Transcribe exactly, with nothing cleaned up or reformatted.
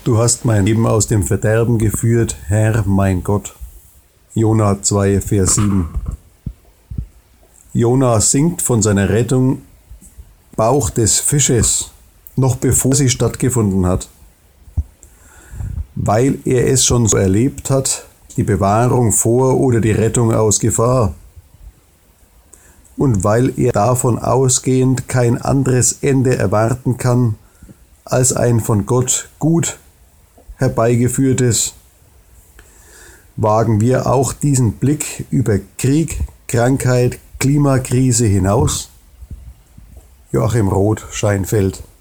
Du hast mein Leben aus dem Verderben geführt, Herr mein Gott. Jona zwei, Vers sieben. Jona singt von seiner Rettung Bauch des Fisches, noch bevor sie stattgefunden hat. Weil er es schon so erlebt hat, die Bewahrung vor oder die Rettung aus Gefahr. Und weil er davon ausgehend kein anderes Ende erwarten kann, als ein von Gott gut herbeigeführtes, wagen wir auch diesen Blick über Krieg, Krankheit, Klimakrise hinaus? Joachim Roth, Scheinfeld.